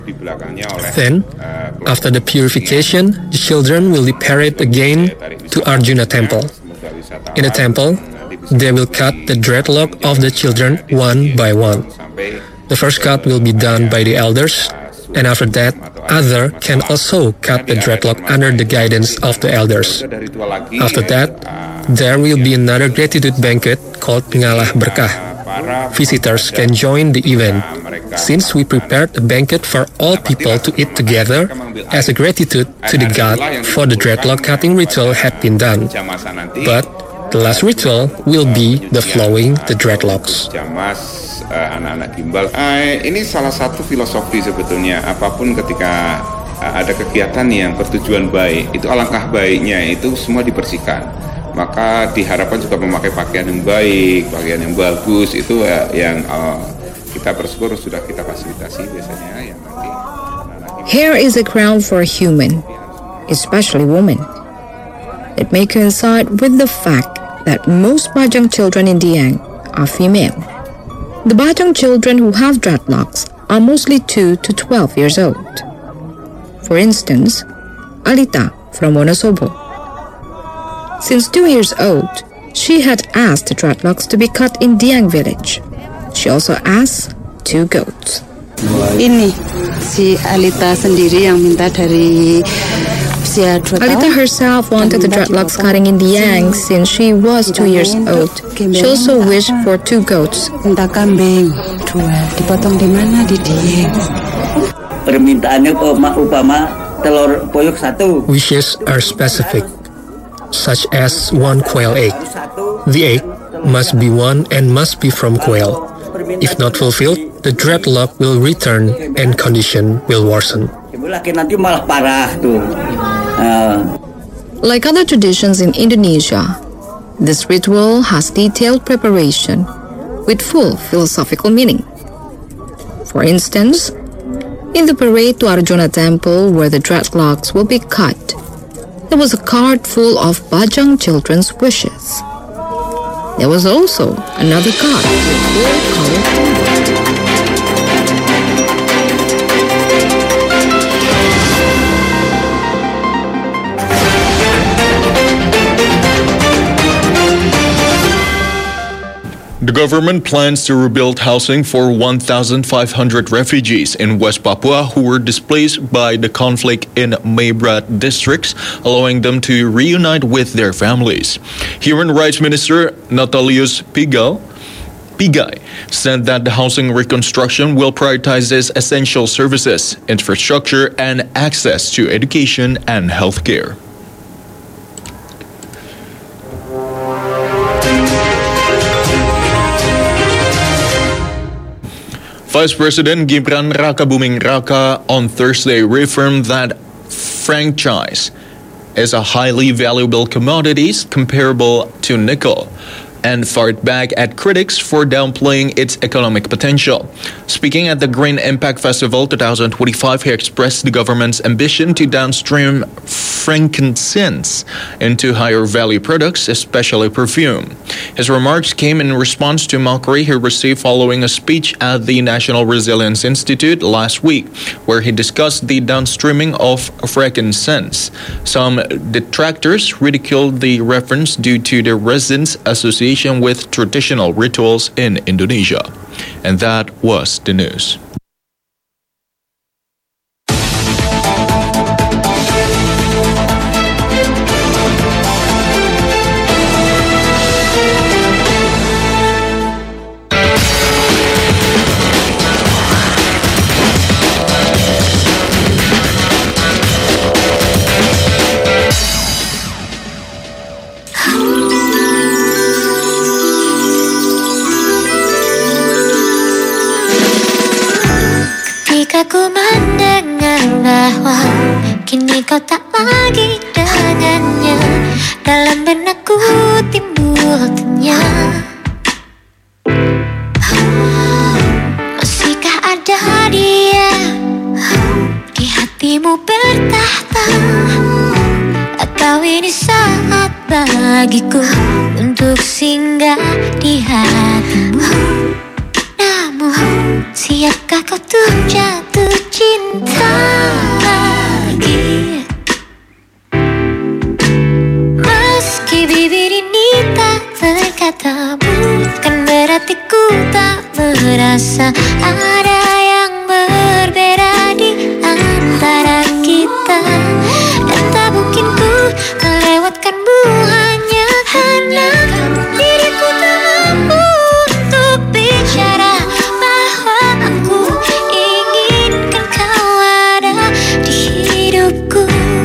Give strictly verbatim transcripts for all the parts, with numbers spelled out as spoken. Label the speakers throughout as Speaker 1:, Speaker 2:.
Speaker 1: Then, after the purification, the children will be parade again to Arjuna Temple. In the temple, they will cut the dreadlock of the children one by one. The first cut will be done by the elders, and after that, others can also cut the dreadlock under the guidance of the elders. After that, there will be another gratitude banquet called Ngalah Berkah. Visitors can join the event, since we prepared a banquet for all people to eat together as a gratitude to the god for the dreadlock cutting ritual had been done. But the last ritual will be the flowing the dreadlocks.
Speaker 2: Anak-anak gimbal. Uh, ini salah satu filosofi sebetulnya. Apapun ketika uh, ada kegiatan yang bertujuan baik, itu alangkah baiknya itu semua dibersihkan. Maka diharapkan juga memakai pakaian yang baik, pakaian yang bagus. Itu uh, yang uh, kita bersyukur sudah kita fasilitasi biasanya. Yang nanti,
Speaker 3: Hair is a crown for a human, especially women. It may coincide with the fact that most Bajang children in Dieng are female. The Bajang children who have dreadlocks are mostly two to twelve years old. For instance, Alita from Wonosobo. Since two years old, she had asked the dreadlocks to be cut in Dieng village. She also asked two goats.
Speaker 4: Ini si Alita sendiri yang minta dari
Speaker 3: Alita herself wanted the dreadlocks cutting in Dieng since she was two years old. She also wished for two goats.
Speaker 4: Minta kambing dua, dipotong di mana di Dieng.
Speaker 5: Permintaannya upama telur puyuh satu.
Speaker 1: Wishes are specific, such as one quail egg. The egg must be one and must be from quail. If not fulfilled, the dreadlock will return and condition will worsen.
Speaker 5: Nanti malah parah tuh.
Speaker 3: Like other traditions in Indonesia, this ritual has detailed preparation with full philosophical meaning. For instance, in the parade to Arjuna Temple where the dreadlocks will be cut, there was a cart full of Bajang children's wishes. There was also another cart with full-colored
Speaker 6: The government plans to rebuild housing for one thousand five hundred refugees in West Papua who were displaced by the conflict in Maybrat districts, allowing them to reunite with their families. Human Rights Minister Natalius Pigai Pigai said that the housing reconstruction will prioritize essential services, infrastructure, and access to education and healthcare. Vice President Gibran Rakabuming Raka on Thursday reaffirmed that franchise is a highly valuable commodity comparable to nickel, and fired back at critics for downplaying its economic potential. Speaking at the Green Impact Festival twenty twenty-five, he expressed the government's ambition to downstream frankincense into higher value products, especially perfume. His remarks came in response to mockery he received following a speech at the National Resilience Institute last week, where he discussed the downstreaming of frankincense. Some detractors ridiculed the reference due to the resin's association with traditional rituals in Indonesia. And that was the news.
Speaker 7: Ku mendengar bahwa kini kau tak lagi dengannya, dalam benakku timbul tanya, masihkah ada dia di hatimu bertahta, atau ini saat bagiku untuk singgah di hatimu. Namun Siapkah kau tuh jatuh cinta lagi? Meski bibir ini tak berkata, bukan berarti ku tak merasa ada yang berbeda di antara kita. Dan tak mungkin ku melewatkanmu hanya karena diriku tak mampu untuk bicara bahwa aku inginkan kau ada di hidupku.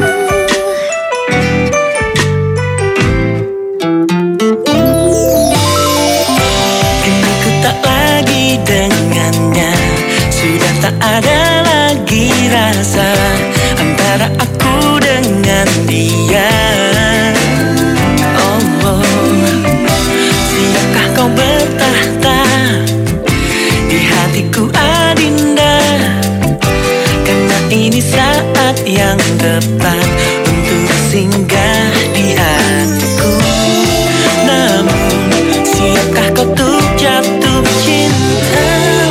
Speaker 8: Kini ku tak lagi dengannya, sudah tak ada lagi rasa antara aku dengan dia. Oh, oh. Siapkah kau bertahta di hatiku Adinda? Karena ini saat yang tepat untuk singgah di hatiku. Namun siapkah kau tuh jatuh cinta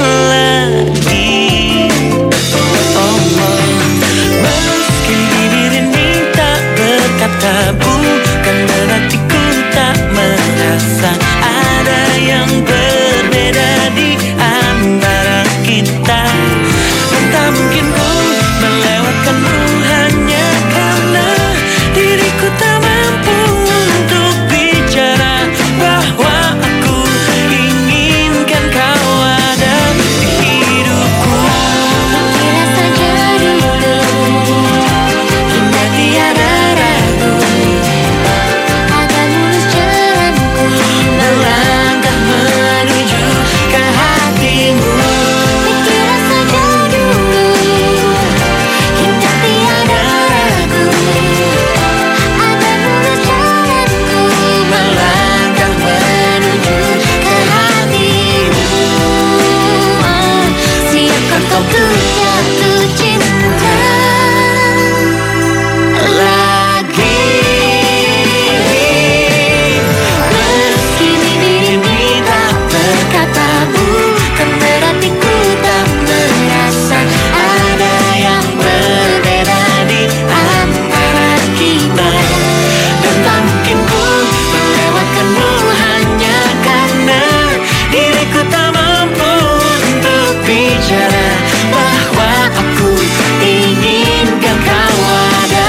Speaker 8: lagi? Oh, oh. Meski bibir ini tak berkata, bukan berarti ku tak merasa ada yang berbeda di antara kita. Dan tak mungkin ku melewatkanmu hanya karena diriku tak mampu untuk bicara bahwa aku inginkan kau ada di hidupku.
Speaker 7: Kira saja dulu hingga tiada ragu akan mulus jalanku
Speaker 8: Melangkah menuju ke hatimu.
Speaker 7: Kira saja dulu hingga tiada ragu akan mulus jalanku
Speaker 8: Melangkah menuju
Speaker 7: ke hatimu. Siapkah kau tuh jatuh cinta
Speaker 8: lagi? Meski bibir ini tak berkata, bukan berarti ku tak merasa ada yang berbeda di antara kita. Dan tak mungkin ku melewatkanmu hanya karena diriku tak mampu untuk bicara bahwa aku inginkan kau ada.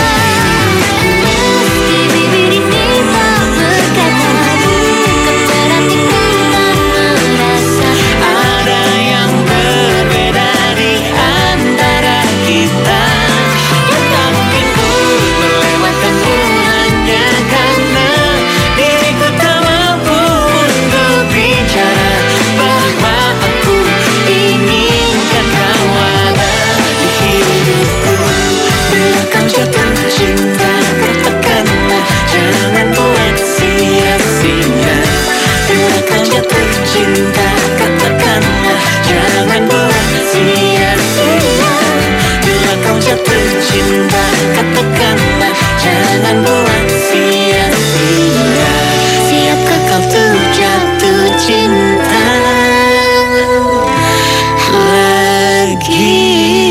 Speaker 7: Meski bibir ini tak berkata, bukan berarti ku tak merasa
Speaker 8: Ada yang berbeda di antara kita. Dan tak mungkin ku melewatkanmu hanya karena diriku tak mampu untuk bicara bahwa aku inginkan kau ada di hidupku. Bila kau jatuh cinta, katakanlah, jangan buat sia-sia. Bila kau jatuh cinta, katakanlah, jangan buat sia-sia. Bila kau jatuh cinta, katakanlah, jangan buat sia-sia. Siapkah kau tuh jatuh cinta lagi?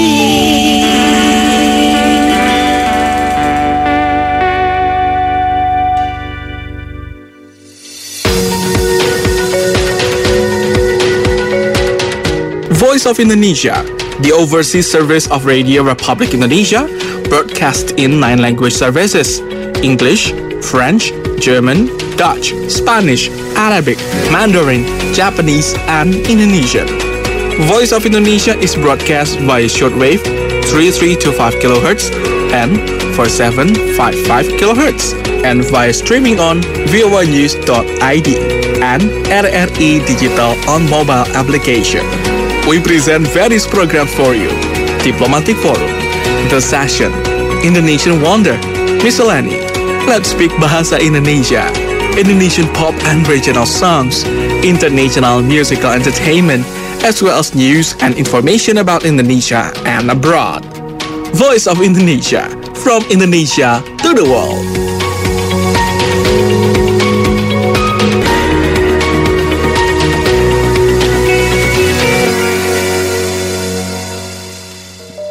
Speaker 9: Voice of Indonesia, the overseas service of Radio Republic Indonesia, broadcast in nine language services: English, French, German, Dutch, Spanish, Arabic, Mandarin, Japanese, and Indonesian. Voice of Indonesia is broadcast via shortwave three three two five kilohertz and four seven five five kilohertz, and via streaming on voa news dot i d and R R I Digital on mobile application. We present various programs for you: Diplomatic Forum, The Session, Indonesian Wonder, Miscellany, Let's Speak Bahasa Indonesia, Indonesian pop and regional songs, international musical entertainment, as well as news and information about Indonesia and abroad. Voice of Indonesia, from Indonesia to the world.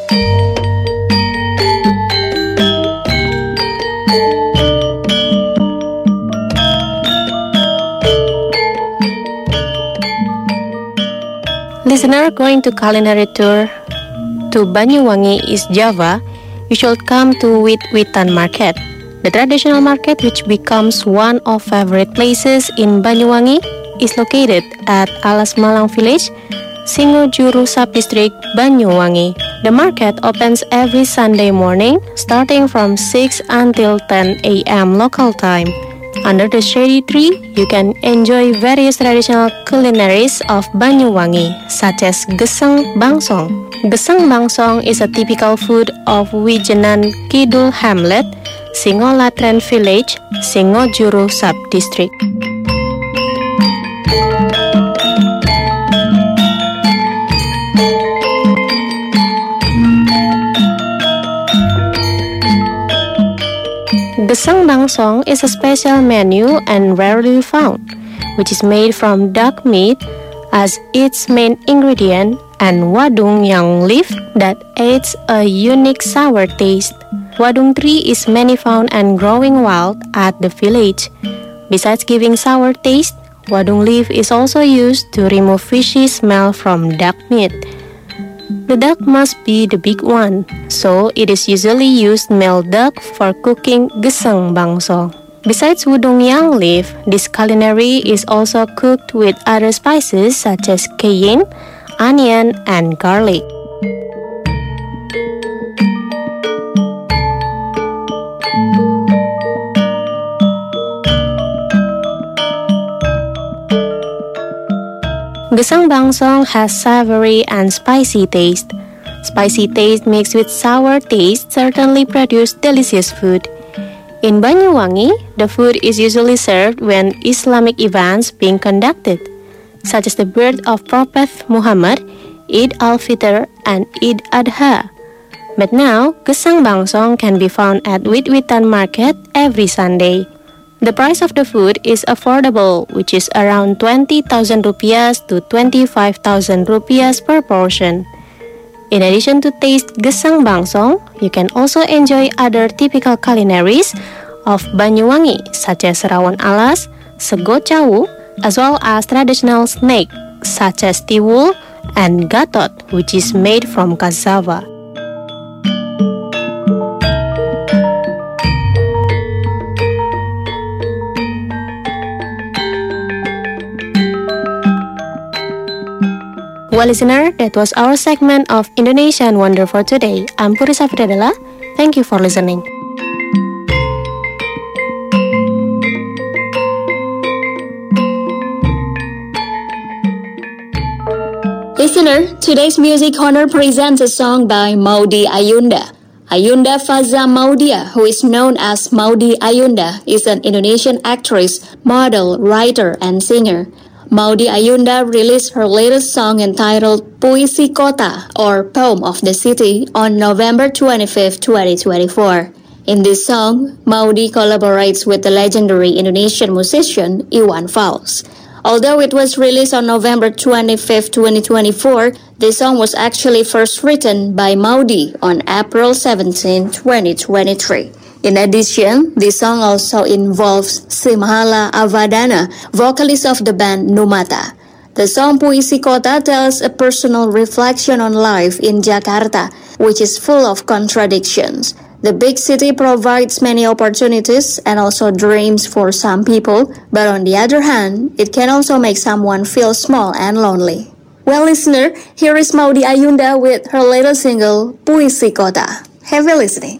Speaker 10: Listener going to culinary tour to Banyuwangi, East Java, you should come to Wit-Witan Market. The traditional market, which becomes one of favorite places in Banyuwangi, is located at Alas Malang Village, Singojuru Subdistrict, Banyuwangi. The market opens every Sunday morning, starting from six until ten a m local time. Under the shady tree, you can enjoy various traditional culinaries of Banyuwangi, such as Gesang Bangsong. Gesang Bangsong is a typical food of Wijenan Kidul Hamlet, Singolatren Village, Singojuru Subdistrict. Gesang Bangsong is a special menu and rarely found, which is made from duck meat as its main ingredient and wadung yang leaf that adds a unique sour taste. Wadung tree is many found and growing wild at the village. Besides giving sour taste, wadung leaf is also used to remove fishy smell from duck meat. The duck must be the big one, so it is usually used male duck for cooking Gesang Bangsong. Besides wadung yang leaf, this culinary is also cooked with other spices such as cayenne, onion, and garlic. Gesang Bangsong has savory and spicy taste. Spicy taste mixed with sour taste certainly produce delicious food. In Banyuwangi, the food is usually served when Islamic events being conducted, such as the birth of Prophet Muhammad, Eid al-Fitr, and Eid Adha. But now, Gesang Bangsong can be found at Wit-Witan Market every Sunday. The price of the food is affordable, which is around twenty thousand rupiahs to twenty-five thousand rupiahs per portion. In addition to taste Gesang Bangsong, you can also enjoy other typical culinaries of Banyuwangi, such as rawon alas, sego cawu, as well as traditional snack such as tiwul and gatot, which is made from cassava. Well, listener, that was our segment of Indonesian Wonder for today. I'm Puri Safidadela. Thank you for listening.
Speaker 11: Listener, today's Music Honor presents a song by Maudy Ayunda. Ayunda Faza Maudia, who is known as Maudy Ayunda, is an Indonesian actress, model, writer, and singer. Maudy Ayunda released her latest song entitled Puisi Kota, or Poem of the City, on November twenty-fifth, twenty twenty-four. In this song, Maudy collaborates with the legendary Indonesian musician Iwan Fals. Although it was released on November twenty-fifth, twenty twenty-four, the song was actually first written by Maudy on April seventeenth, twenty twenty-three. In addition, the song also involves Simhala Avadana, vocalist of the band Numata. The song Puisi Kota tells a personal reflection on life in Jakarta, which is full of contradictions. The big city provides many opportunities and also dreams for some people, but on the other hand, it can also make someone feel small and lonely. Well, listener, here is Maudy Ayunda with her latest single, Puisi Kota. Have a listening.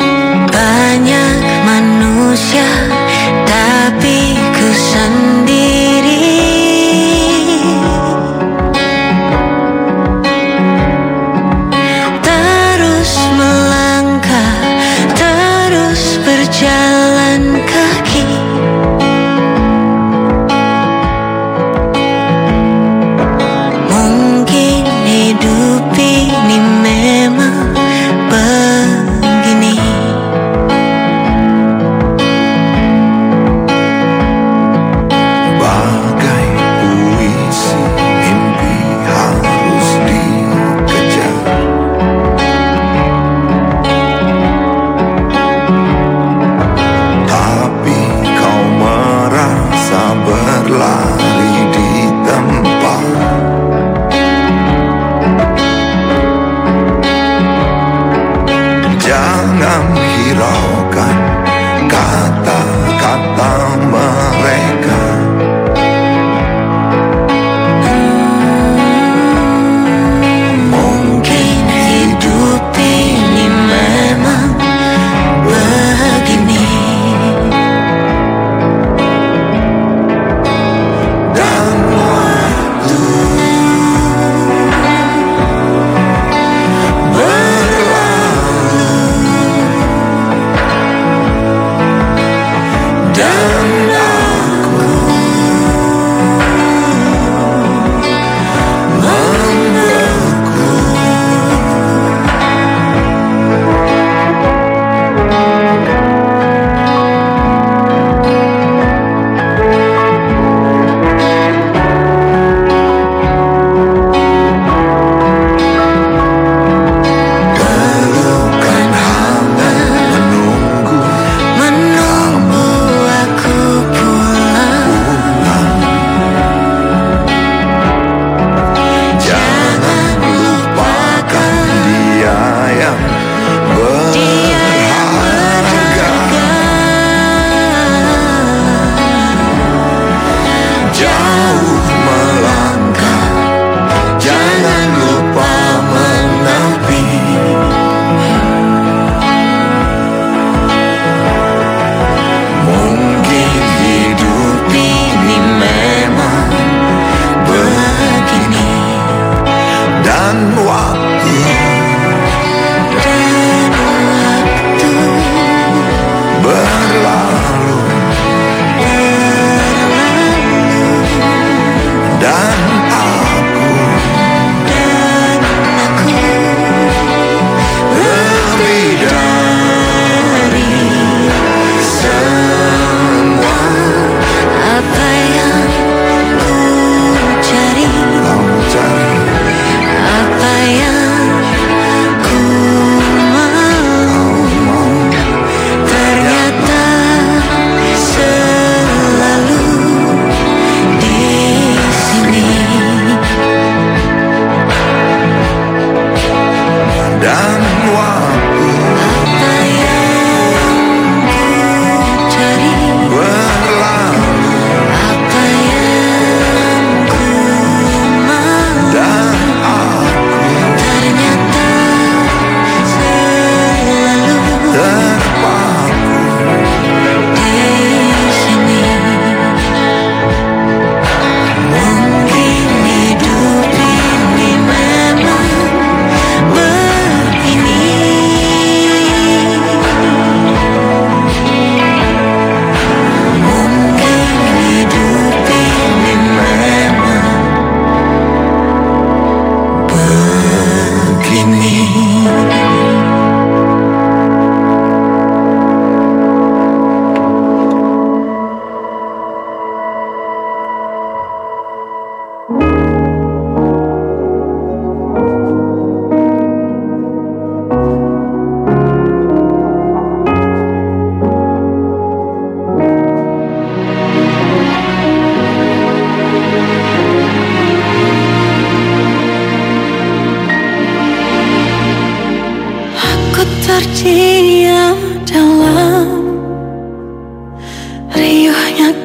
Speaker 8: Banyak manusia, tapi ku sendiri.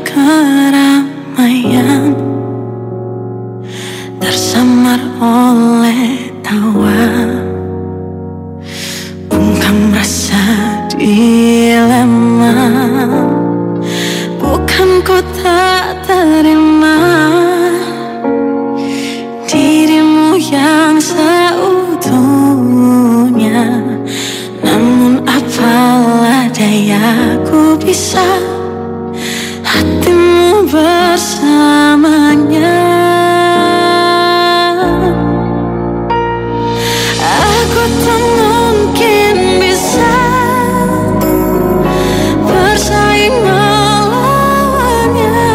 Speaker 8: keramaian, tersamar oleh tawa, bungkam rasa dilema. Bukan ku tak terima dirimu yang seutuhnya, namun apalah daya ku bisa hatimu bersamanya. Aku tak mungkin bisa bersaing melawannya.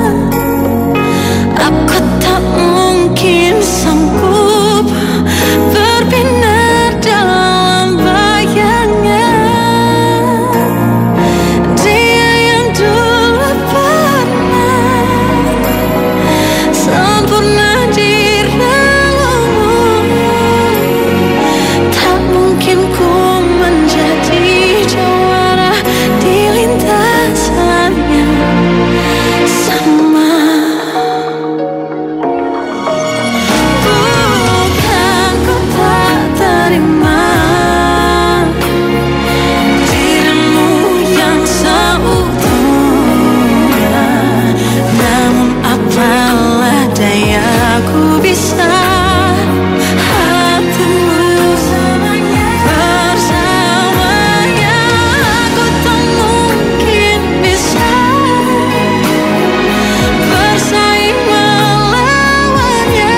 Speaker 8: Aku tak mungkin sanggup berbinar dalam bayangnya. Dia yang dulu pernah sempurna di relangmu, tak mungkin ku menjadi jawara di lintasannya. Sama bukan ku tak terima dirimu yang seutuhnya, namun apalah daya ku bisa hatimu bersamanya. Aku tak mungkin bisa bersaing melawannya.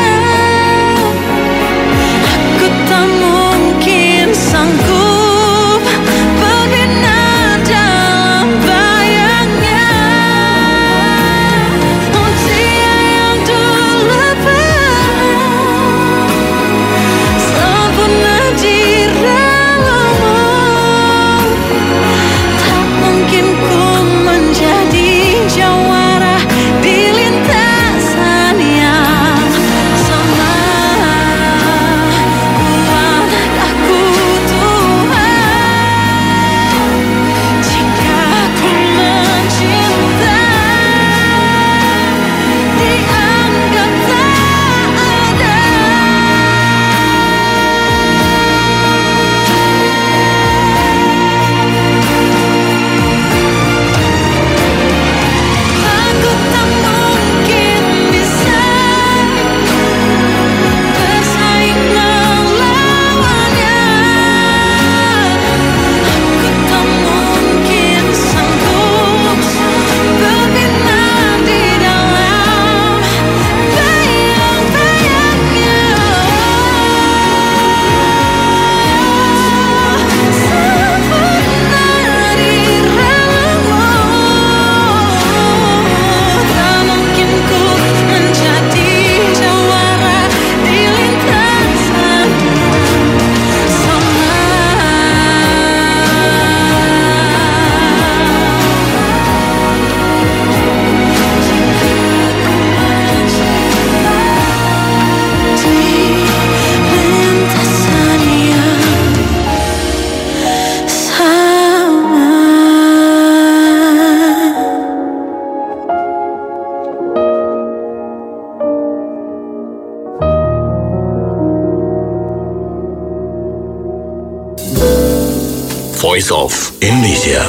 Speaker 8: Aku tak mungkin sanggup berbinar dalam bayangnya. Oh, dia yang dulu pernah sempurna di relangmu, tak mungkin ku menjadi jawara di lintasan yang sama. Kuatkah ku Tuhan jika ku mencinta dianggap tak ada. Aku tak mungkin bisa bersaing melawannya. Aku tak mungkin sanggup berbinar di dalam bayang-bayangnya. Sempurna di relangmu, tak mungkin ku menjadi jawara di lintasan sama. Di lintasan yang sama.
Speaker 12: Voice of Indonesia.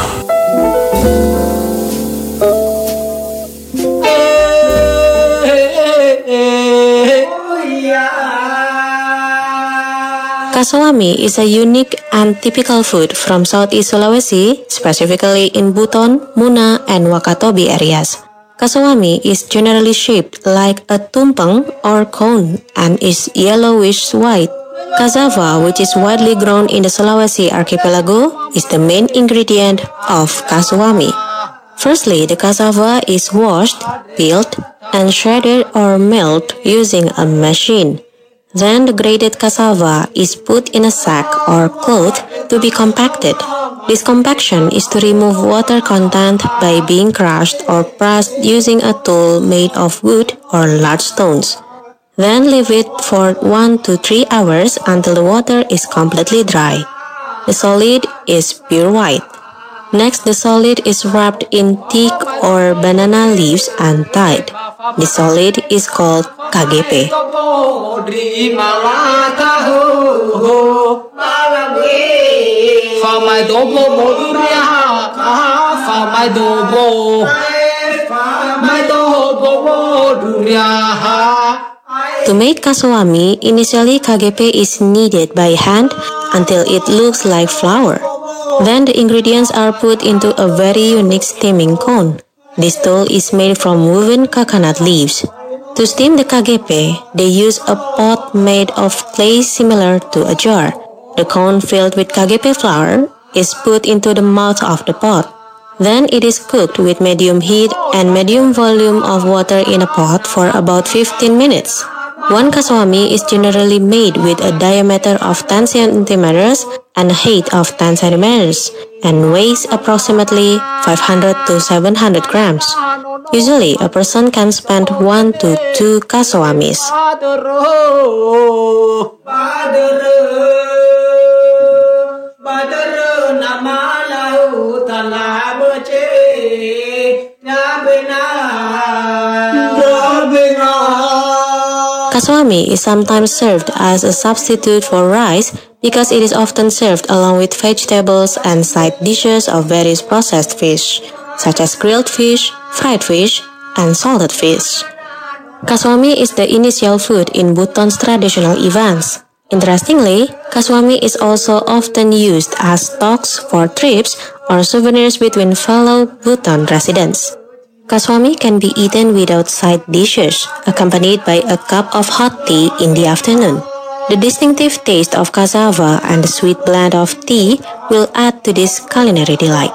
Speaker 10: Kasawami is a unique and typical food from Southeast Sulawesi, specifically in Buton, Muna, and Wakatobi areas. Kasawami is generally shaped like a tumpeng or cone and is yellowish white. Cassava, which is widely grown in the Sulawesi archipelago, is the main ingredient of kasawami. Firstly, the cassava is washed, peeled, and shredded or milled using a machine. Then the grated cassava is put in a sack or cloth to be compacted. This compaction is to remove water content by being crushed or pressed using a tool made of wood or large stones. Then leave it for one to three hours until the water is completely dry. The solid is pure white. Next, the solid is wrapped in teak or banana leaves and tied. The solid is called K G P. To make kaswami, initially K G P is kneaded by hand until it looks like flour. Then the ingredients are put into a very unique steaming cone. This tool is made from woven coconut leaves. To steam the K G P, they use a pot made of clay similar to a jar. The cone filled with K G P flour is put into the mouth of the pot. Then it is cooked with medium heat and medium volume of water in a pot for about fifteen minutes. One kaswami is generally made with a diameter of ten centimeters and a height of ten centimeters and weighs approximately five hundred to seven hundred grams. Usually, a person can spend one to two kaswamis. Kaswami is sometimes served as a substitute for rice because it is often served along with vegetables and side dishes of various processed fish, such as grilled fish, fried fish, and salted fish. Kaswami is the initial food in Buton's traditional events. Interestingly, kaswami is also often used as stocks for trips or souvenirs between fellow Buton residents. Kaswami can be eaten without side dishes, accompanied by a cup of hot tea in the afternoon. The distinctive taste of cassava and the sweet blend of tea will add to this culinary delight.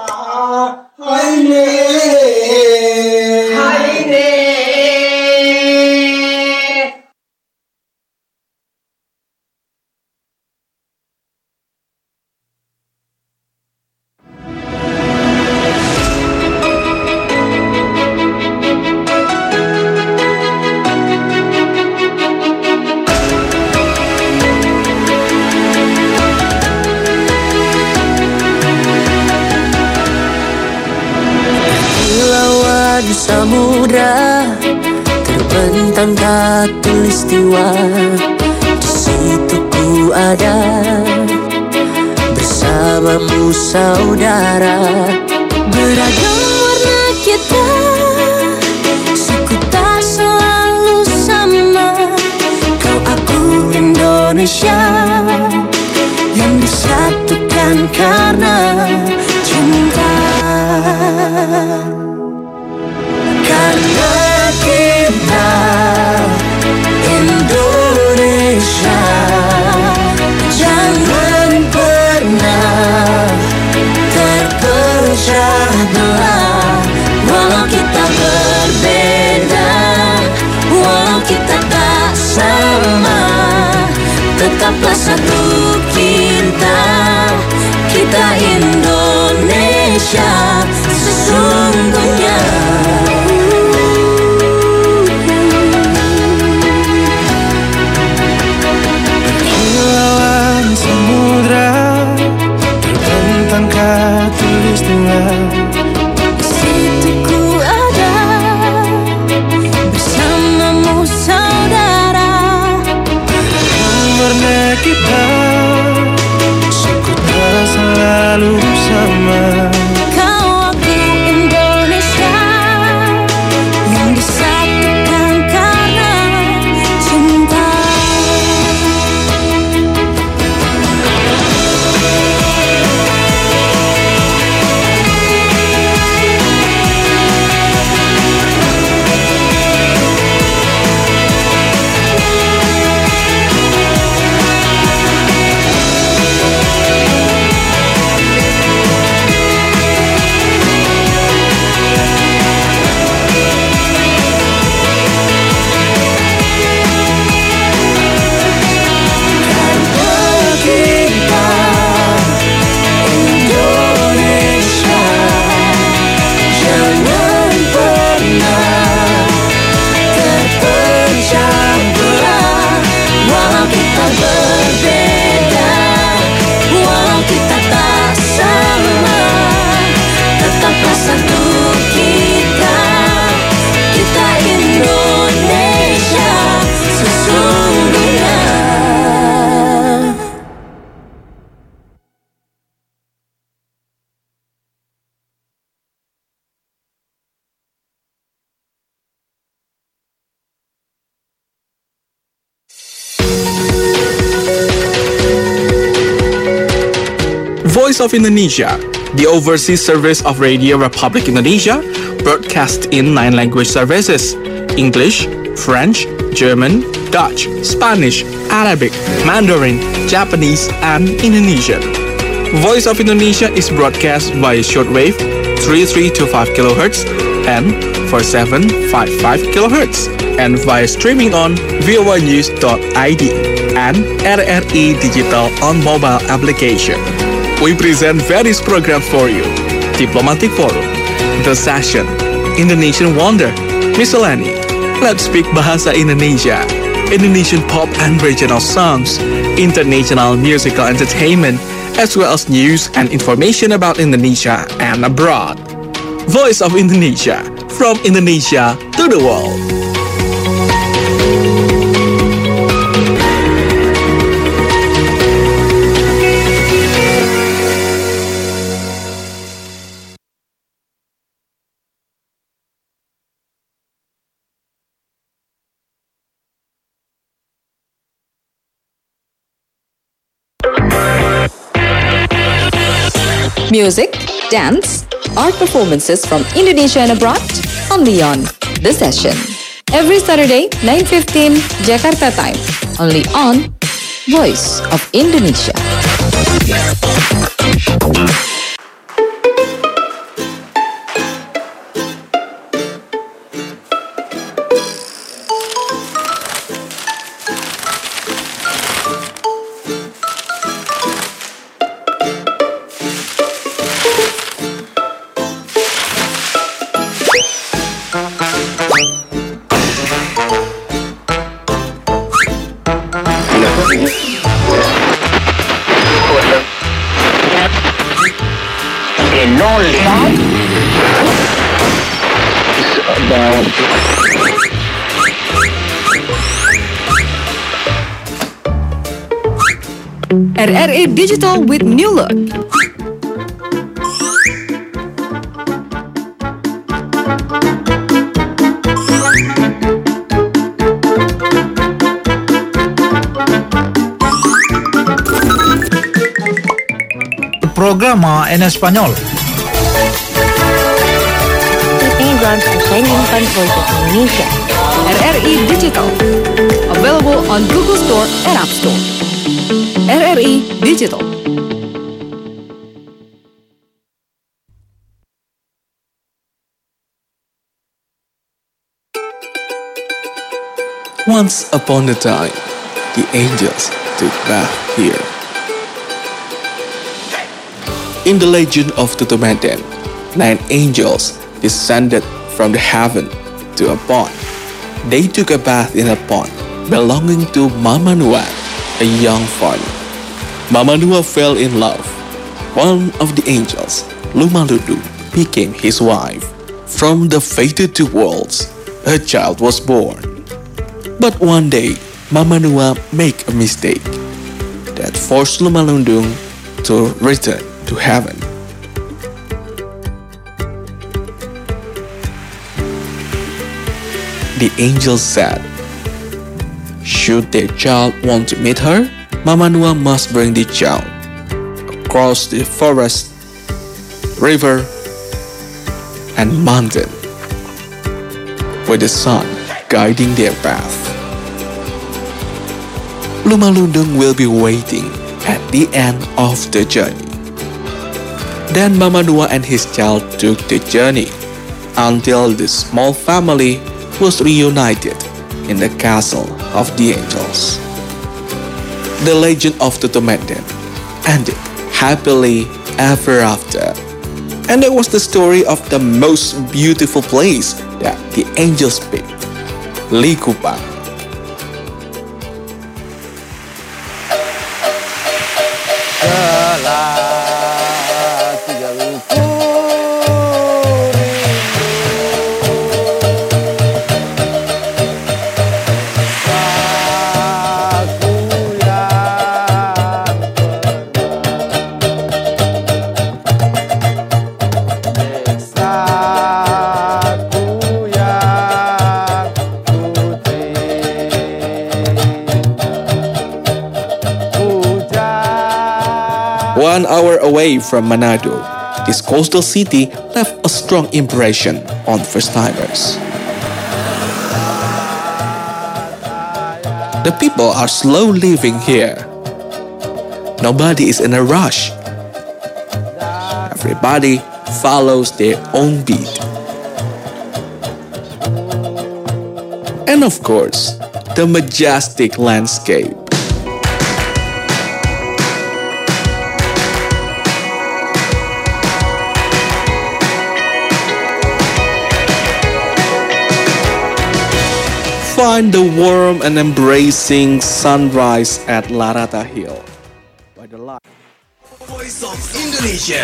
Speaker 8: Samudra terbentang khatulistiwa, di situ ku ada bersamamu saudara. Beragam warna kita, suku tak selalu sama. Kau aku Indonesia yang disatukan karena cinta. Karena kita Indonesia, jangan pernah terpecah belah. Walau kita berbeda, walau kita tak sama, tetaplah satu kita, kita Indonesia sesungguhnya. Situ ku ada bersamamu saudara. Warna kita, suku tak selalu sama. Kau
Speaker 9: Voice of Indonesia, the overseas service of Radio Republic Indonesia, broadcast in nine language services: English, French, German, Dutch, Spanish, Arabic, Mandarin, Japanese, and Indonesian. Voice of Indonesia is broadcast via shortwave three three two five kilohertz and four seven five five kilohertz, and via streaming on voa news dot I D and R R I Digital on mobile application. We present various programs for you: Diplomatic Forum, The Session, Indonesian Wonder, Miscellany, Let's Speak Bahasa Indonesia, Indonesian pop and regional songs, international musical entertainment, as well as news and information about Indonesia and abroad. Voice of Indonesia, from Indonesia to the world.
Speaker 3: Music, dance, art performances from Indonesia and abroad, only on The Session. Every Saturday, nine fifteen Jakarta time, only on Voice of Indonesia. R R I Digital with new look.
Speaker 12: Programa en español.
Speaker 10: Playground persaingan Voice of Indonesia.
Speaker 3: R R I Digital. Available on Google Store and App Store. R R I Digital.
Speaker 9: Once upon a time, the angels took bath here. In the legend of Tutumanten, nine angels descended from the heaven to a pond. They took a bath in a pond belonging to Mama Nua, a young farmer. Mama Nua fell in love. One of the angels, Lumaludu, became his wife. From the fated two worlds, a child was born. But one day, Mama Nua made a mistake that forced Lumalundung to return to heaven. The angels said, should their child want to meet her, Mama Nua must bring the child across the forest, river, and mountain, with the sun guiding their path. Lumalundung will be waiting at the end of the journey. Then Mama Nua and his child took the journey until the small family was reunited in the castle of the angels. The legend of Tutumanten ended happily ever after. And that was the story of the most beautiful place that the angels picked, Likupang. One hour away from Manado, this coastal city left a strong impression on first-timers. The people are slow living here. Nobody is in a rush. Everybody follows their own beat. And of course, the majestic landscape. Find the warm and embracing sunrise at Larata Hill. By the light.
Speaker 12: Voice of Indonesia.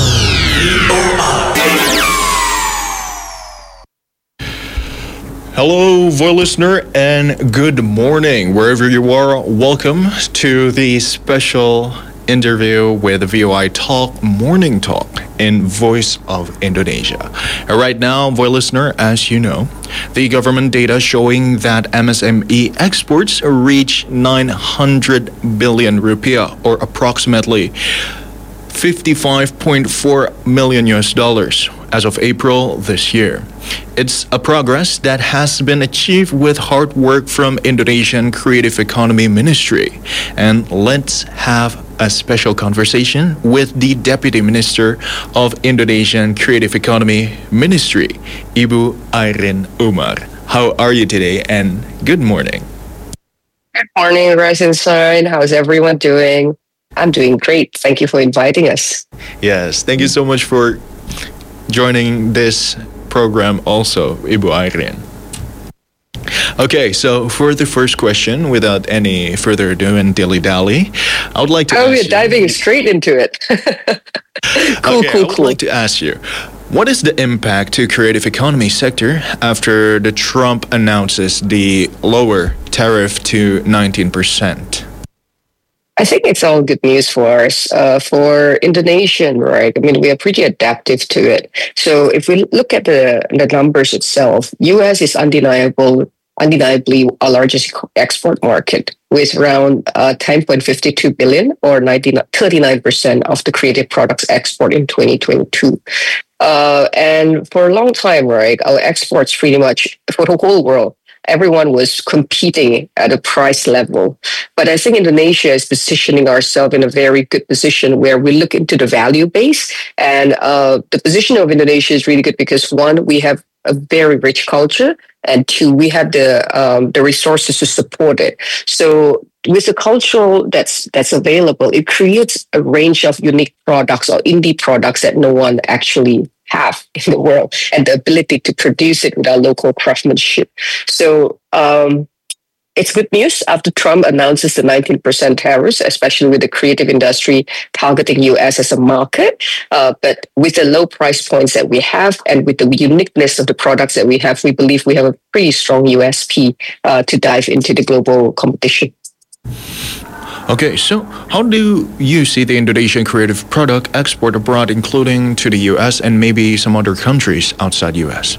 Speaker 6: Hello, Voi listener, and good morning. Wherever you are, welcome to the special interview with the V O I Talk Morning Talk in Voice of Indonesia. And right now, Voi listener, as you know, the government data showing that M S M E exports reach nine hundred billion rupiah, or approximately fifty-five point four million U S dollars as of April this year. It's a progress that has been achieved with hard work from Indonesian Creative Economy Ministry. And let's have a special conversation with the Deputy Minister of Indonesian Creative Economy Ministry, Ibu Airin Umar. How are you today, and good morning?
Speaker 13: Good morning, Rise and Shine. How's everyone doing? I'm doing great. Thank you for inviting us.
Speaker 6: Yes, thank you so much for joining this program also, Ibu Airin. Okay, so for the first question, without any further ado and dilly-dally, I would like to
Speaker 13: Oh,
Speaker 6: ask
Speaker 13: we're
Speaker 6: you...
Speaker 13: diving straight into it. cool,
Speaker 6: okay,
Speaker 13: cool,
Speaker 6: I would
Speaker 13: cool.
Speaker 6: like to ask you, what is the impact to creative economy sector after the Trump announces the lower tariff to nineteen percent?
Speaker 13: I think it's all good news for us, uh, for Indonesian, right? I mean, we are pretty adaptive to it. So if we look at the, the numbers itself, U S is undeniable, undeniably our largest export market with around uh, ten point five two billion or thirty-nine percent of the creative products export in twenty twenty-two. Uh, and for a long time, right, our exports pretty much for the whole world, everyone was competing at a price level. But I think Indonesia is positioning ourselves in a very good position where we look into the value base. And uh, the position of Indonesia is really good because, one, we have a very rich culture, and two, we have the um, the resources to support it. So with the culture that's that's available, it creates a range of unique products or indie products that no one actually have in the world, and the ability to produce it with our local craftsmanship. So um, it's good news after Trump announces the nineteen percent tariffs, especially with the creative industry targeting U S as a market. Uh, but with the low price points that we have and with the uniqueness of the products that we have, we believe we have a pretty strong U S P uh, to dive into the global competition.
Speaker 6: Okay, so how do you see the Indonesian creative product export abroad, including to the U S and maybe some other countries outside U S?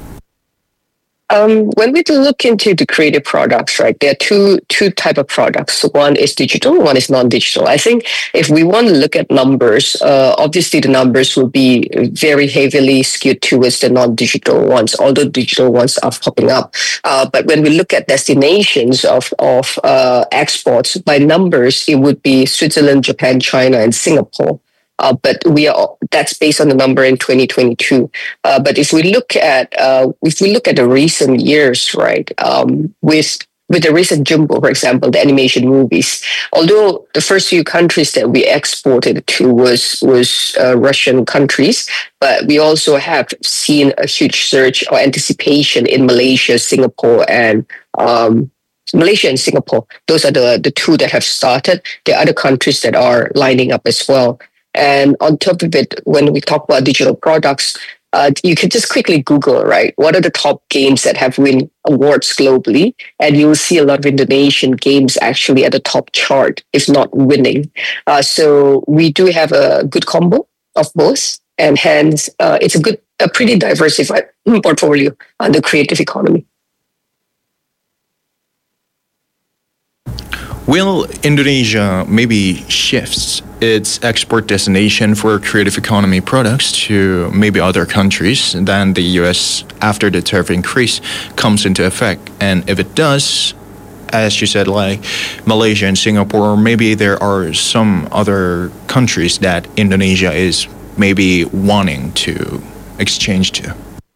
Speaker 13: Um, when we look into the creative products, right, there are two two type of products. One is digital, one is non-digital. I think if we want to look at numbers, uh, obviously the numbers will be very heavily skewed towards the non-digital ones, although digital ones are popping up. Uh, but when we look at destinations of of uh, exports by numbers, it would be Switzerland, Japan, China, and Singapore. Uh, but we are that's based on the number in twenty twenty-two. Uh, but if we look at uh, if we look at the recent years, right, um, with with the recent Jumbo, for example, the animation movies, although the first few countries that we exported to was was uh, Russian countries, but we also have seen a huge surge or anticipation in Malaysia, Singapore, and um, Malaysia and Singapore. Those are the the two that have started. There are other countries that are lining up as well. And on top of it, when we talk about digital products, uh, you can just quickly Google, right? What are the top games that have won awards globally? And you'll see a lot of Indonesian games actually at the top chart, if not winning. Uh, so we do have a good combo of both. And hence, uh, it's a good, a pretty diversified portfolio on the creative economy.
Speaker 6: Will Indonesia maybe shifts its export destination for creative economy products to maybe other countries than the U S after the tariff increase comes into effect? And if it does, as you said, like Malaysia and Singapore, or maybe there are some other countries that Indonesia is maybe wanting to exchange to?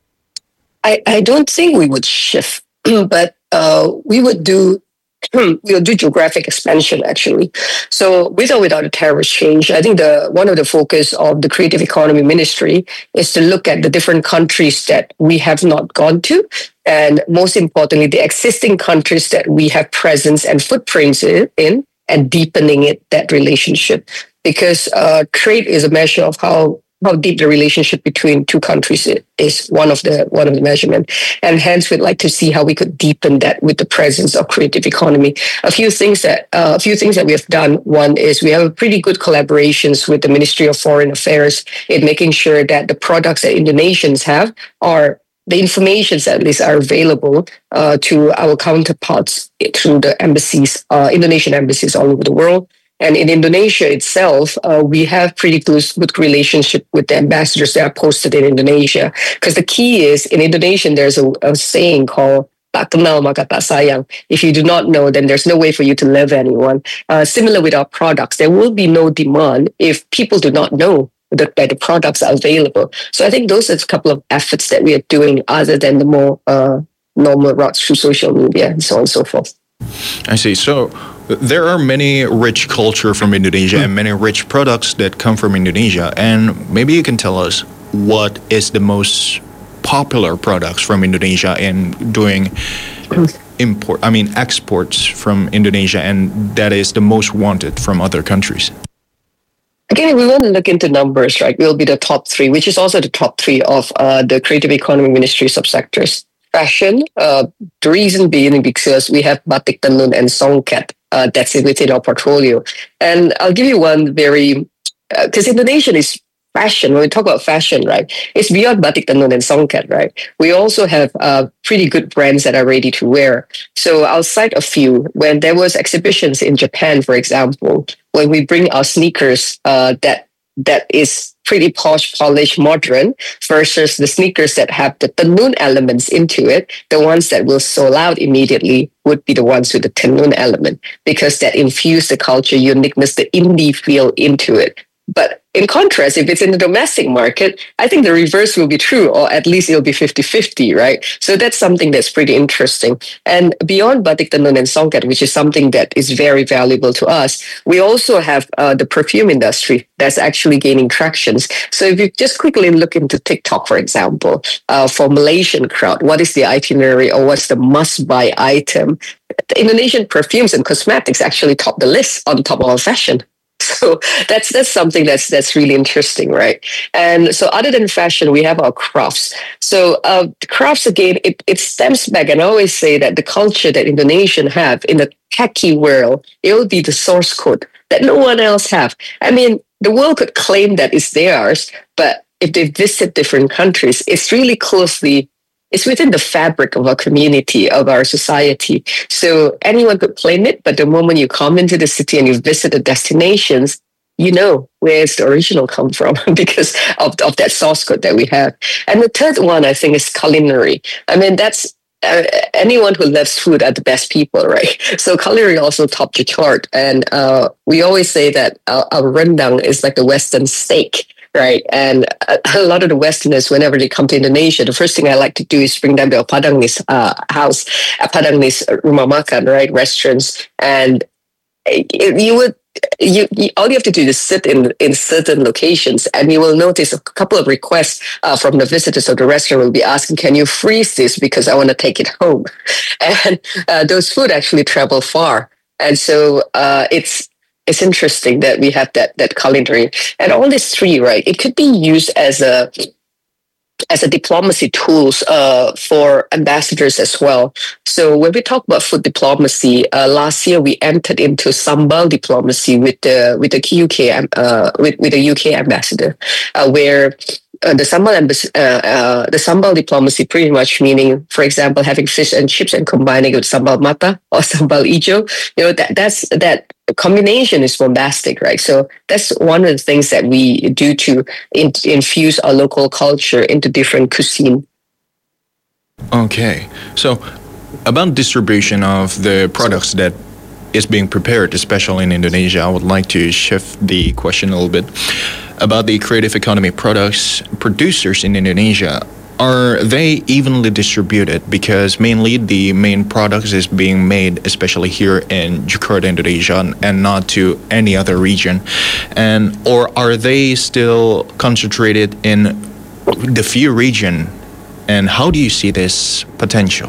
Speaker 13: I, I don't think we would shift, but uh, we would do we'll do geographic expansion actually. So with or without a tariff change, I think the one of the focus of the Creative Economy Ministry is to look at the different countries that we have not gone to, and most importantly, the existing countries that we have presence and footprints in, and deepening it that relationship. Because uh, trade is a measure of how how deep the relationship between two countries is one of the one of the measurement, and hence we'd like to see how we could deepen that with the presence of creative economy. A few things that uh, a few things that we have done. One is we have pretty good collaborations with the Ministry of Foreign Affairs in making sure that the products that Indonesians have are the informations at least are available uh, to our counterparts through the embassies, uh, Indonesian embassies all over the world. And in Indonesia itself, uh, we have pretty close, good relationship with the ambassadors that are posted in Indonesia. Because the key is, in Indonesian, there's a, a saying called, tak kenal maka tak sayang. If you do not know, then there's no way for you to love anyone. Uh, similar with our products, there will be no demand if people do not know that, that the products are available. So I think those are a couple of efforts that we are doing other than the more uh, normal routes through social media and so on and so forth.
Speaker 6: I see. So there are many rich culture from Indonesia and many rich products that come from Indonesia. And maybe you can tell us what is the most popular products from Indonesia in doing import, I mean exports from Indonesia, and that is the most wanted from other countries.
Speaker 13: Again, we want to look into numbers, right? We'll be the top three, which is also the top three of uh, the Creative Economy Ministry subsectors. Fashion, uh, the reason being because we have batik tenun and songket uh, that's within our portfolio. And I'll give you one very, because uh, Indonesian is fashion. When we talk about fashion, right, it's beyond batik tenun and songket, right? We also have uh, pretty good brands that are ready to wear. So I'll cite a few. When there was exhibitions in Japan, for example, when we bring our sneakers uh, that that is pretty posh, polished, modern, versus the sneakers that have the tenun elements into it, the ones that will sold out immediately would be the ones with the tenun element, because that infuse the culture uniqueness, the indie feel into it. But in contrast, if it's in the domestic market, I think the reverse will be true, or at least it'll be fifty-fifty, right? So that's something that's pretty interesting. And beyond batik tenun and songket, which is something that is very valuable to us, we also have uh, the perfume industry that's actually gaining tractions. So if you just quickly look into TikTok, for example, uh, for Malaysian crowd, what is the itinerary or what's the must-buy item? The Indonesian perfumes and cosmetics actually top the list on top of our fashion. So that's that's something that's that's really interesting, right? And so other than fashion, we have our crafts. So uh, the crafts, again, it, it stems back, and I always say that the culture that Indonesian have in the techie world, it will be the source code that no one else have. I mean, the world could claim that it's theirs, but if they visit different countries, it's really closely it's within the fabric of our community, of our society. So anyone could claim it, but the moment you come into the city and you visit the destinations, you know where's the original come from because of, of that source code that we have. And the third one, I think, is culinary. I mean, that's uh, anyone who loves food are the best people, right? So culinary also topped the chart. And uh, we always say that our, our rendang is like the Western steak. Right. And a, a lot of the Westerners, whenever they come to Indonesia, the first thing I like to do is bring them to a Padangnis uh, house, a Padangnis rumah makan, right, restaurants. And it, you would, you, you all you have to do is sit in in certain locations, and you will notice a couple of requests uh, from the visitors of the restaurant will be asking, "Can you freeze this because I want to take it home?" And uh, those food actually travel far, and so uh, it's. It's interesting that we have that that culinary and all these three, right? It could be used as a as a diplomacy tools uh, for ambassadors as well. So when we talk about food diplomacy, uh, last year we entered into sambal diplomacy with the with the U K uh, with with the U K ambassador, uh, where uh, the sambal embassy, uh, uh, the sambal diplomacy, pretty much meaning, for example, having fish and chips and combining it with sambal mata or sambal ijo. You know, that that's that combination is bombastic, right? So that's one of the things that we do to in, infuse our local culture into different cuisine.
Speaker 6: Okay, so about distribution of the products that is being prepared, especially in Indonesia, I would like to shift the question a little bit about the creative economy products producers in Indonesia. Are they evenly distributed? Because mainly the main products is being made, especially here in Jakarta, Indonesia, and not to any other region. And or are they still concentrated in the few region? And how do you see this potential?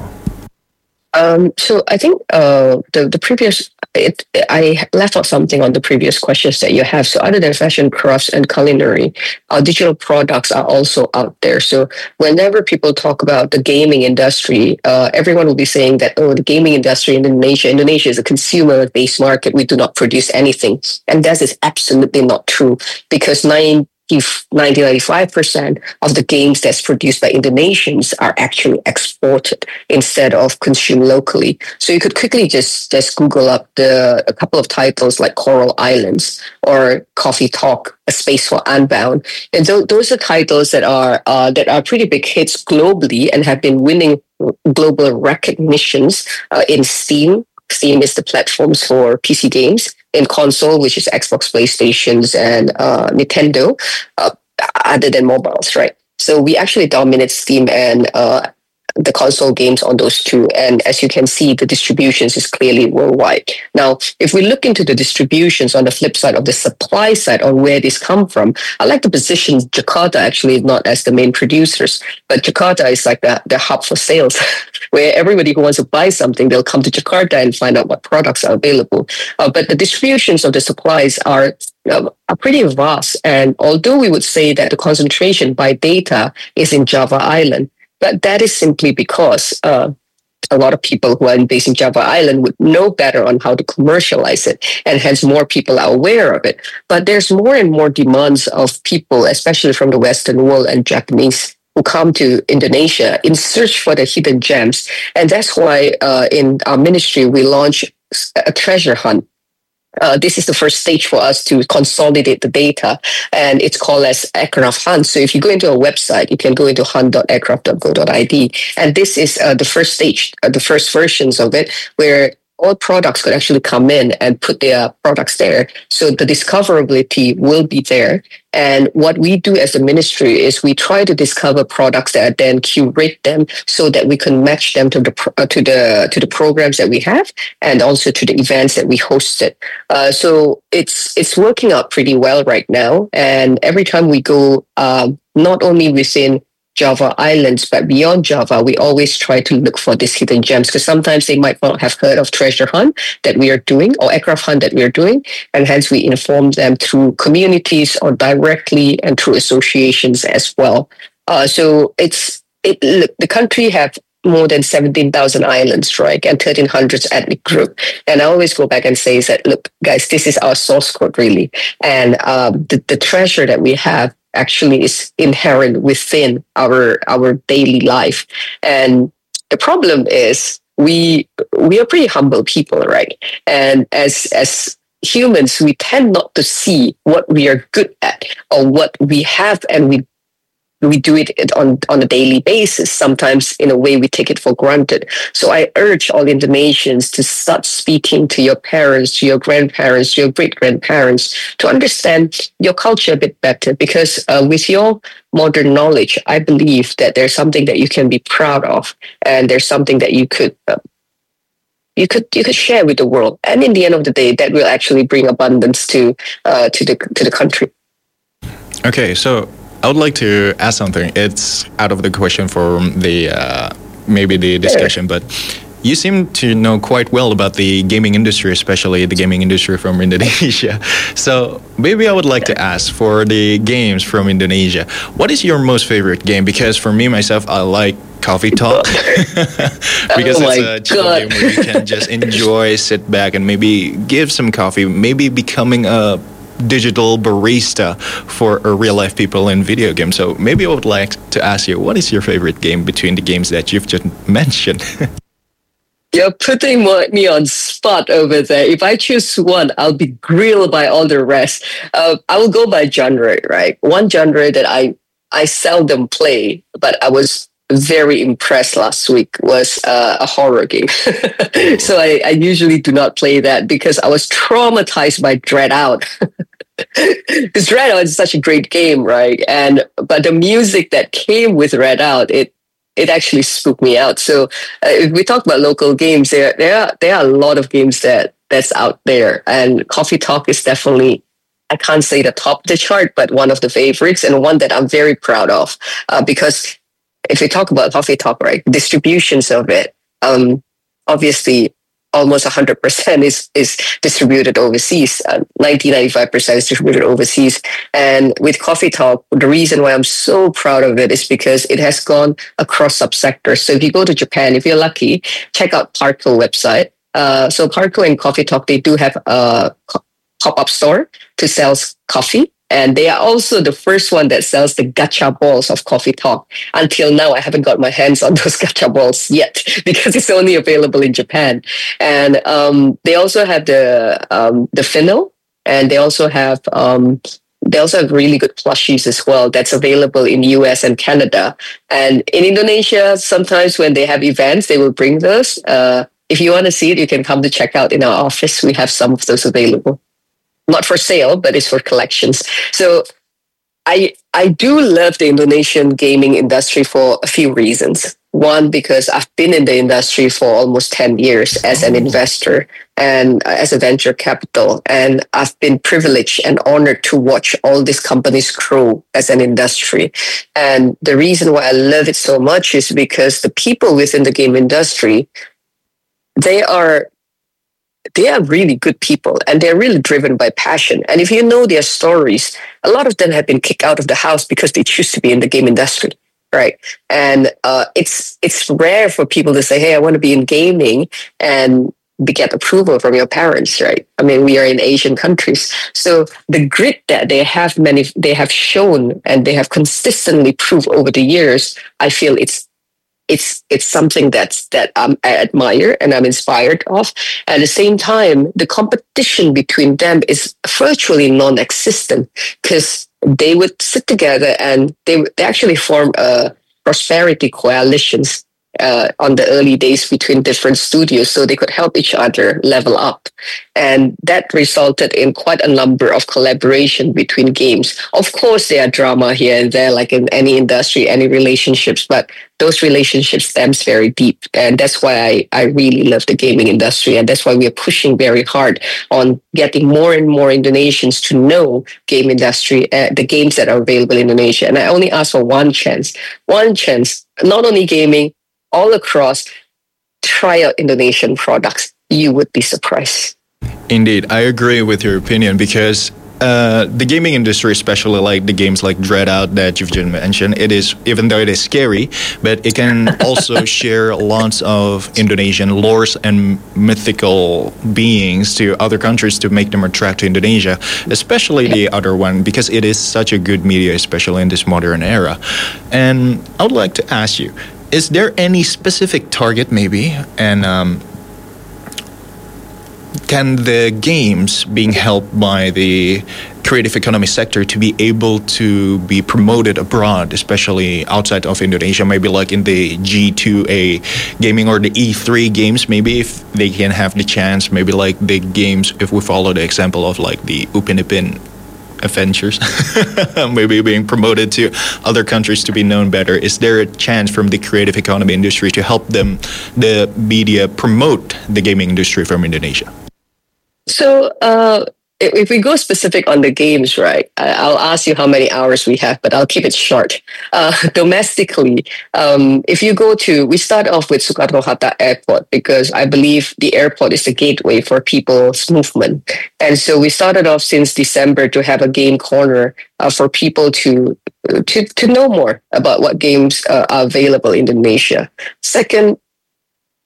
Speaker 13: Um, so I think uh, the the previous it, I left out something on the previous questions that you have. So other than fashion, crafts, and culinary, our digital products are also out there. So whenever people talk about the gaming industry, uh, everyone will be saying that, oh, the gaming industry in Indonesia, Indonesia is a consumer-based market. We do not produce anything. And that is absolutely not true, because nine ninety, ninety-five percent of the games that's produced by Indonesians are actually exported instead of consumed locally. So you could quickly just, just Google up the a couple of titles like Coral Islands or Coffee Talk, A Space for Unbound. And th- those are titles that are uh, that are pretty big hits globally and have been winning global recognitions uh, in Steam. Steam is the platforms for P C games. In console, which is Xbox, PlayStations, and uh, Nintendo, uh, other than mobiles, right? So we actually dominate Steam and uh, the console games on those two. And as you can see, the distributions is clearly worldwide. Now, if we look into the distributions on the flip side of the supply side on where these come from, I like to position Jakarta actually not as the main producers, but Jakarta is like the, the hub for sales, where everybody who wants to buy something, they'll come to Jakarta and find out what products are available. Uh, but the distributions of the supplies are uh, are pretty vast. And although we would say that the concentration by data is in Java Island, but that is simply because uh, a lot of people who are based in Java Island would know better on how to commercialize it, and hence more people are aware of it. But there's more and more demands of people, especially from the Western world and Japanese, who come to Indonesia in search for the hidden gems. And that's why uh, in our ministry, we launch a treasure hunt. Uh, this is the first stage for us to consolidate the data, and it's called as Aircraft Hunt. So if you go into our website, you can go into hunt dot aircraft dot go dot I D, and this is uh, the first stage, uh, the first versions of it, where all products could actually come in and put their products there. So the discoverability will be there. And what we do as a ministry is we try to discover products that are then curate them so that we can match them to the uh, to the to the programs that we have and also to the events that we hosted. Uh, so it's it's working out pretty well right now. And every time we go, um, not only within Java Islands, but beyond Java, we always try to look for these hidden gems, because sometimes they might not have heard of treasure hunt that we are doing or aircraft hunt that we are doing, and hence we inform them through communities or directly and through associations as well. Uh, so it's it. Look, the country have more than seventeen thousand islands, right, and thirteen hundred ethnic group. And I always go back and say that, look, guys, this is our source code, really. And um, the, the treasure that we have actually is inherent within our our daily life. And the problem is we we are pretty humble people, right? And as as humans, we tend not to see what we are good at or what we have, and we we do it on, on a daily basis. Sometimes in a way we take it for granted. So I urge all Indonesians to start speaking to your parents, to your grandparents, to your great-grandparents, to understand your culture a bit better, because uh, with your modern knowledge, I believe that there's something that you can be proud of, and there's something that you could uh, you could you could share with the world. And in the end of the day, that will actually bring abundance to uh, to the to the country.
Speaker 6: Okay, so I would like to ask something. It's out of the question for the uh, maybe the discussion, but you seem to know quite well about the gaming industry, especially the gaming industry from Indonesia. So maybe I would like to ask, for the games from Indonesia, what is your most favorite game? Because for me, myself, I like Coffee Talk because
Speaker 13: oh
Speaker 6: it's a chill
Speaker 13: God.
Speaker 6: game where you can just enjoy, sit back, and maybe give some coffee, maybe becoming a digital barista for uh, real life people in video games. So maybe I would like to ask you, what is your favorite game between the games that you've just mentioned?
Speaker 13: You're putting me on spot over there. If I choose one, I'll be grilled by all the rest. Uh, I will go by genre, right? One genre that I, I seldom play, but I was very impressed last week was uh, a horror game. So I, I usually do not play that because I was traumatized by Dread Out. Because Dread Out is such a great game, right? And but the music that came with Dread Out, it it actually spooked me out. So uh, if we talk about local games, there there are, there are a lot of games that that's out there, and Coffee Talk is definitely, I can't say the top of the chart, but one of the favorites and one that I'm very proud of uh, because if we talk about Coffee Talk, right, distributions of it, um, obviously almost one hundred percent is, is distributed overseas. Uh, ninety, ninety-five percent is distributed overseas. And with Coffee Talk, the reason why I'm so proud of it is because it has gone across subsectors. So if you go to Japan, if you're lucky, check out Parco website. Uh, so Parco and Coffee Talk, they do have a pop-up store to sell coffee. And they are also the first one that sells the gacha balls of Coffee Talk. Until now, I haven't got my hands on those gacha balls yet because it's only available in Japan. And um, they also have the um, the Fino, and they also have um, they also have really good plushies as well. That's available in U S and Canada. And in Indonesia, sometimes when they have events, they will bring those. Uh, if you want to see it, you can come to check out in our office. We have some of those available. Not for sale, but it's for collections. So I I do love the Indonesian gaming industry for a few reasons. One, because I've been in the industry for almost ten years as an investor and as a venture capital. And I've been privileged and honored to watch all these companies grow as an industry. And the reason why I love it so much is because the people within the game industry, they are They are really good people and they're really driven by passion. And if you know their stories, a lot of them have been kicked out of the house because they choose to be in the game industry, right? And uh, it's it's rare for people to say, hey, I want to be in gaming and get approval from your parents, right? I mean, we are in Asian countries. So the grit that they have many, they have shown and they have consistently proved over the years, I feel it's It's it's something that's that um, I admire and I'm inspired of. At the same time, the competition between them is virtually non-existent because they would sit together and they they actually form a prosperity coalitions uh, on the early days between different studios, so they could help each other level up, and that resulted in quite a number of collaboration between games. Of course, there are drama here and there, like in any industry, any relationships, but those relationships stems very deep. And that's why I, I really love the gaming industry. And that's why we are pushing very hard on getting more and more Indonesians to know game industry, uh, the games that are available in Indonesia. And I only ask for one chance, one chance, not only gaming, all across, try out Indonesian products. You would be surprised.
Speaker 6: Indeed, I agree with your opinion because Uh, the gaming industry, especially like the games like Dread Out that you've just mentioned, it is, even though it is scary, but it can also share lots of Indonesian lores and mythical beings to other countries to make them attract to Indonesia, especially the other one, because it is such a good media, especially in this modern era. And I would like to ask you, is there any specific target maybe, and um, can the games being helped by the creative economy sector to be able to be promoted abroad, especially outside of Indonesia, maybe like in the G two A gaming or the E three games, maybe if they can have the chance, maybe like the games, if we follow the example of like the Upin Ipin Adventures, maybe being promoted to other countries to be known better. Is there a chance from the creative economy industry to help them, the media, promote the gaming industry from Indonesia?
Speaker 13: So, uh, if we go specific on the games, right, I'll ask you how many hours we have, but I'll keep it short. Uh, domestically, um, if you go to, we start off with Soekarno-Hatta Airport because I believe the airport is the gateway for people's movement. And so we started off since December to have a game corner uh, for people to, to, to know more about what games uh, are available in Indonesia. Second,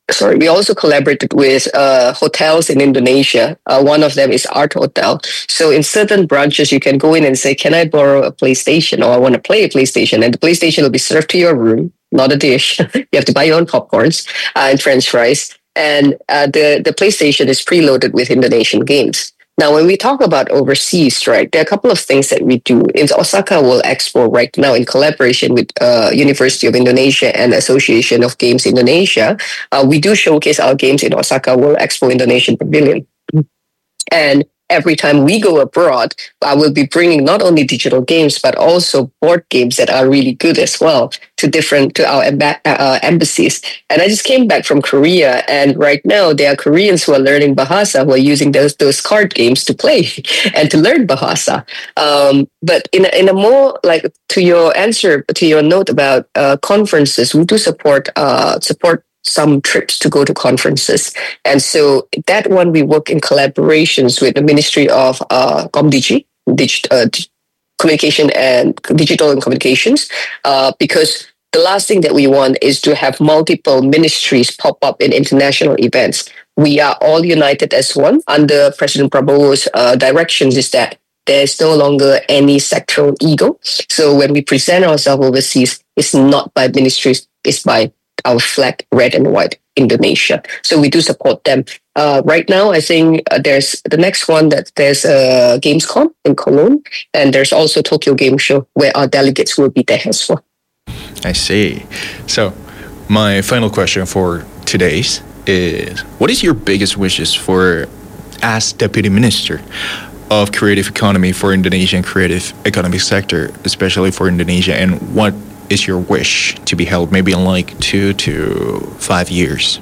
Speaker 13: sorry, we also collaborated with uh, hotels in Indonesia. Uh, one of them is Art Hotel. So in certain branches, you can go in and say, can I borrow a PlayStation, or I want to play a PlayStation? And the PlayStation will be served to your room, not a dish. You have to buy your own popcorns uh, and French fries. And uh, the, the PlayStation is preloaded with Indonesian games. Now, when we talk about overseas, right, there are a couple of things that we do. In Osaka World Expo right now, in collaboration with uh, University of Indonesia and Association of Games Indonesia, uh, we do showcase our games in Osaka World Expo Indonesian Pavilion. And every time we go abroad, I will be bringing not only digital games, but also board games that are really good as well to different, to our emba- uh, embassies. And I just came back from Korea, and right now there are Koreans who are learning Bahasa, who are using those, those card games to play and to learn Bahasa. Um, but in a, in a more, like, to your answer, to your note about uh, conferences, we do support, uh, support some trips to go to conferences. And so that one, we work in collaborations with the Ministry of uh, Comdigi, Digi- uh, Communication and Digital and Communications, uh, because the last thing that we want is to have multiple ministries pop up in international events. We are all united as one under President Prabowo's uh, directions, is that there's no longer any sectoral ego. So when we present ourselves overseas, it's not by ministries, it's by our flag, red and white, Indonesia. So we do support them. Uh, right now, I think uh, there's the next one that there's a uh, Gamescom in Cologne, and there's also Tokyo Game Show where our delegates will be there as well.
Speaker 6: I see. So my final question for today's is, what is your biggest wishes for, as Deputy Minister of Creative Economy for Indonesian creative economic sector, especially for Indonesia, and what is your wish to be held maybe in like two to five years?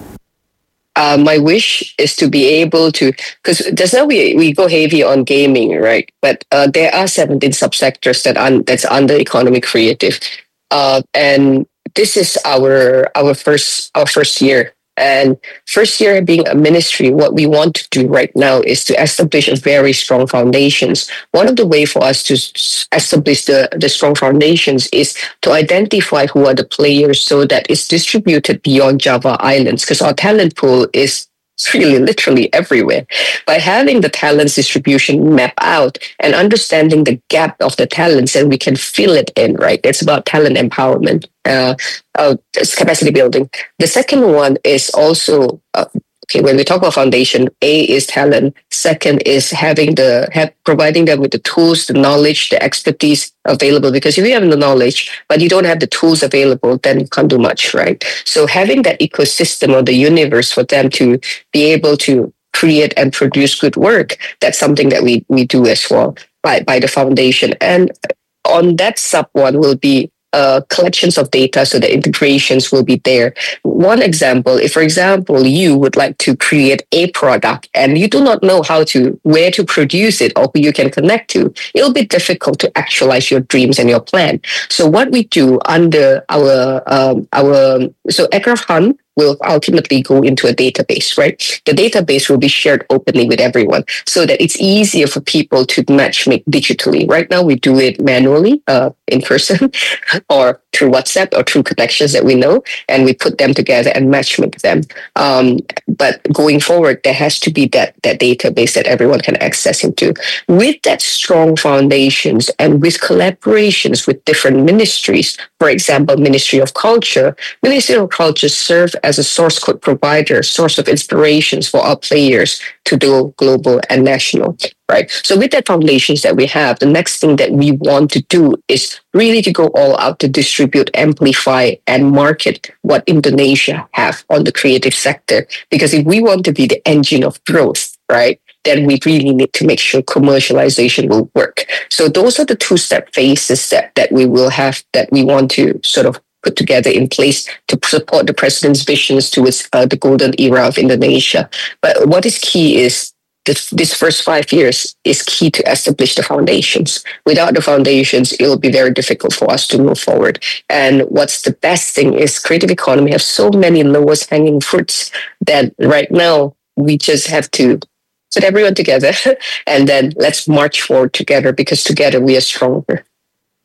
Speaker 13: Uh, my wish is to be able to, because just now we, we go heavy on gaming, right? But uh, there are seventeen subsectors that un, that's under economic creative, uh, and this is our our first our first year. And first year being a ministry, what we want to do right now is to establish a very strong foundations. One of the way for us to establish the, the strong foundations is to identify who are the players so that it's distributed beyond Java Islands, because our talent pool is really literally everywhere. By having the talents distribution map out and understanding the gap of the talents, and we can fill it in, right? It's about talent empowerment, uh, uh, it's capacity building. The second one is also, uh, okay, when we talk about foundation, A is talent. Second is having the, have, providing them with the tools, the knowledge, the expertise available. Because if you have the knowledge, but you don't have the tools available, then you can't do much, right? So having that ecosystem or the universe for them to be able to create and produce good work, that's something that we, we do as well by, by the foundation. And on that sub one will be Uh, collections of data, so the integrations will be there. One example, if for example you would like to create a product and you do not know how to, where to produce it or who you can connect to, it'll be difficult to actualize your dreams and your plan. So what we do under our um, our so Aircraft Hunt will ultimately go into a database, right? The database will be shared openly with everyone so that it's easier for people to matchmake digitally. Right now, we do it manually, uh, in person, or through WhatsApp or through connections that we know, and we put them together and matchmake them. Um, but going forward, there has to be that, that database that everyone can access into. With that strong foundations and with collaborations with different ministries, for example, Ministry of Culture, Ministry of Culture serve as a source code provider, source of inspirations for our players to do global and national, right? So with that foundations that we have, the next thing that we want to do is really to go all out to distribute, amplify, and market what Indonesia have on the creative sector. Because if we want to be the engine of growth, right, then we really need to make sure commercialization will work. So those are the two-step phases that, that we will have, that we want to sort of put together in place to support the president's visions towards uh, the golden era of Indonesia. But what is key is this, this first five years is key to establish the foundations. Without the foundations, it will be very difficult for us to move forward. And what's the best thing is creative economy has so many lowest hanging fruits that right now we just have to put everyone together and then let's march forward together, because together we are stronger.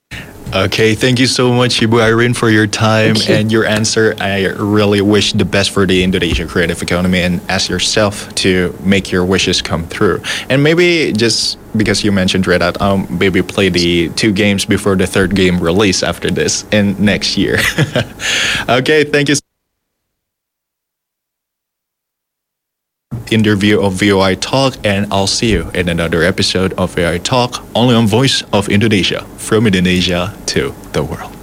Speaker 6: Okay, thank you so much, Ibu Irene, for your time and your answer. I really wish the best for the Indonesian creative economy and ask yourself to make your wishes come through. And maybe just because you mentioned Red Hat, um, maybe play the two games before the third game release after this in next year. Okay, thank you. Interview of V O I Talk, and I'll see you in another episode of V O I Talk, only on Voice of Indonesia, from Indonesia to the world.